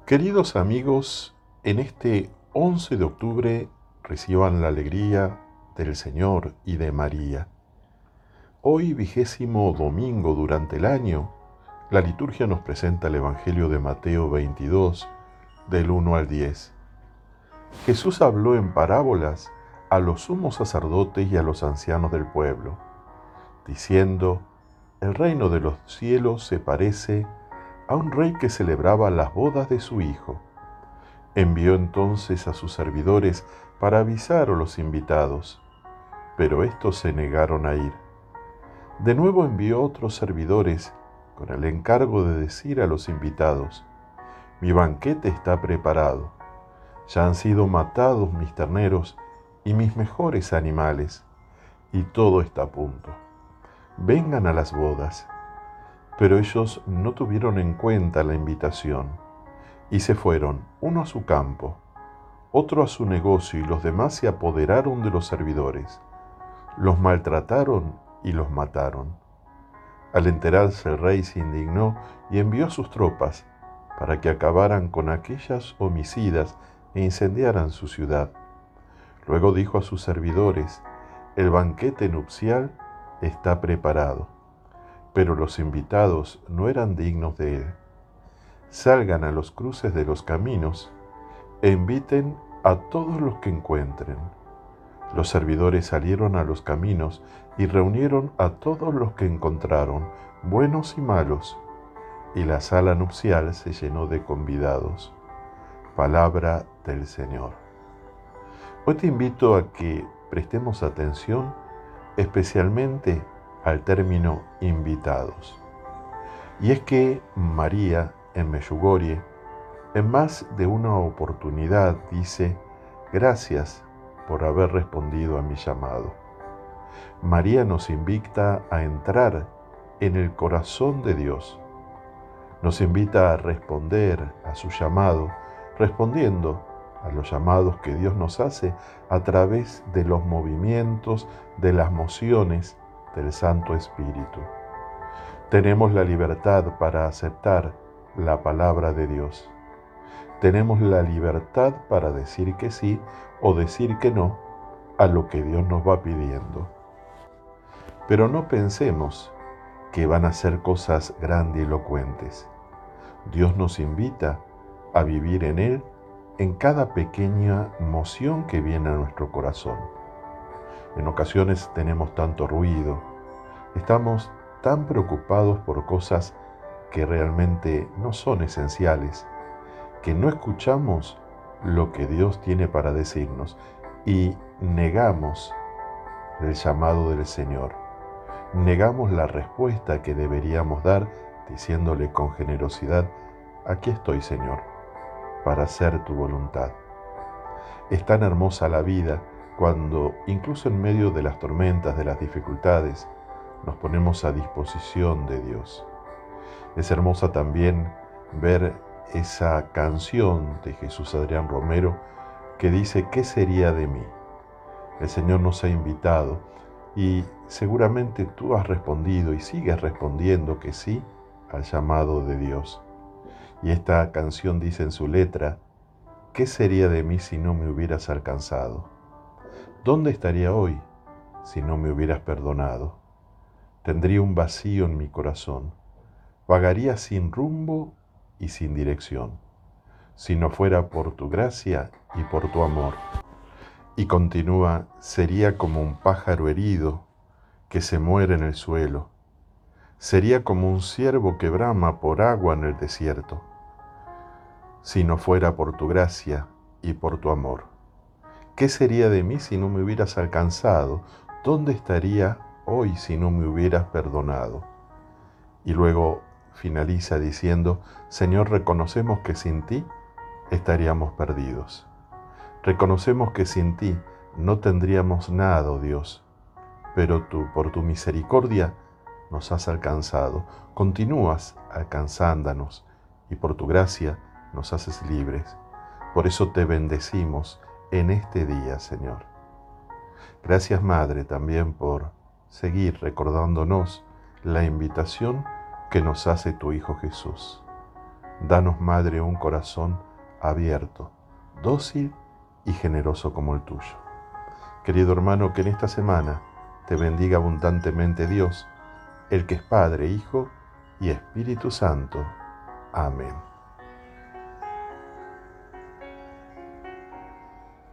Queridos amigos, en este 11 de octubre reciban la alegría del Señor y de María. Hoy, 20º domingo durante el año, la liturgia nos presenta el Evangelio de Mateo 22, del 1 al 10. Jesús habló en parábolas a los sumos sacerdotes y a los ancianos del pueblo, diciendo: el reino de los cielos se parece a un rey que celebraba las bodas de su hijo. Envió entonces a sus servidores para avisar a los invitados, pero estos se negaron a ir. De nuevo envió otros servidores con el encargo de decir a los invitados: mi banquete está preparado, ya han sido matados mis terneros y mis mejores animales, y todo está a punto. Vengan a las bodas. Pero ellos no tuvieron en cuenta la invitación, y se fueron, uno a su campo, otro a su negocio, y los demás se apoderaron de los servidores. Los maltrataron y los mataron. Al enterarse, el rey se indignó y envió a sus tropas para que acabaran con aquellas homicidas e incendiaran su ciudad. Luego dijo a sus servidores: el banquete nupcial está preparado, pero los invitados no eran dignos de él. Salgan a los cruces de los caminos e inviten a todos los que encuentren. Los servidores salieron a los caminos y reunieron a todos los que encontraron, buenos y malos, y la sala nupcial se llenó de convidados. Palabra del Señor. Hoy te invito a que prestemos atención especialmente al término invitados. Y es que María, en Medjugorje, en más de una oportunidad dice: gracias por haber respondido a mi llamado. María nos invita a entrar en el corazón de Dios. Nos invita a responder a su llamado, respondiendo a los llamados que Dios nos hace a través de los movimientos, de las mociones del Santo Espíritu. Tenemos la libertad para aceptar la palabra de Dios. Tenemos la libertad para decir que sí o decir que no a lo que Dios nos va pidiendo. Pero no pensemos que van a ser cosas grandilocuentes. Dios nos invita a vivir en Él en cada pequeña moción que viene a nuestro corazón. En ocasiones tenemos tanto ruido, estamos tan preocupados por cosas que realmente no son esenciales, que no escuchamos lo que Dios tiene para decirnos y negamos el llamado del Señor. Negamos la respuesta que deberíamos dar diciéndole con generosidad: aquí estoy, Señor, para hacer tu voluntad. Es tan hermosa la vida cuando, incluso en medio de las tormentas, de las dificultades, nos ponemos a disposición de Dios. Es hermosa también ver esa canción de Jesús Adrián Romero que dice: ¿qué sería de mí? El Señor nos ha invitado y seguramente tú has respondido y sigues respondiendo que sí al llamado de Dios. Y esta canción dice en su letra: ¿qué sería de mí si no me hubieras alcanzado? ¿Dónde estaría hoy si no me hubieras perdonado? Tendría un vacío en mi corazón, vagaría sin rumbo y sin dirección, si no fuera por tu gracia y por tu amor. Y continúa: sería como un pájaro herido que se muere en el suelo, sería como un ciervo que brama por agua en el desierto, si no fuera por tu gracia y por tu amor. ¿Qué sería de mí si no me hubieras alcanzado? ¿Dónde estaría hoy si no me hubieras perdonado? Y luego finaliza diciendo: Señor, reconocemos que sin ti estaríamos perdidos. Reconocemos que sin ti no tendríamos nada, oh Dios, pero tú, por tu misericordia, nos has alcanzado, continúas alcanzándonos y por tu gracia nos haces libres. Por eso te bendecimos en este día, Señor. Gracias, Madre, también por seguir recordándonos la invitación que nos hace tu Hijo Jesús. Danos, Madre, un corazón abierto, dócil y generoso como el tuyo. Querido hermano, que en esta semana te bendiga abundantemente Dios, el que es Padre, Hijo y Espíritu Santo. Amén.